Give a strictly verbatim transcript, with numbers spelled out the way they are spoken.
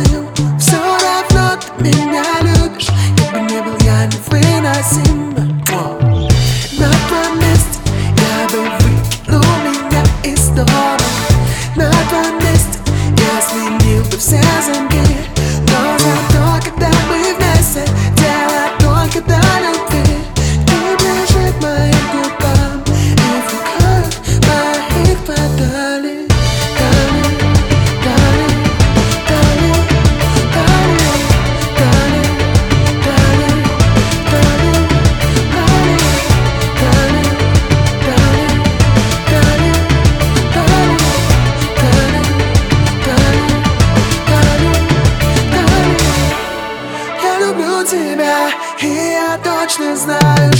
знаю, все равно ты меня любишь. Как бы не был я невыносим. На твоем месте я бы выкинул меня из дома. На твоем месте я сменил бы все замки. Но зато, когда мы вместе, дело только до любви. Ты ближе к моим губам и в руках моих подали. Тебя, и я точно знаю,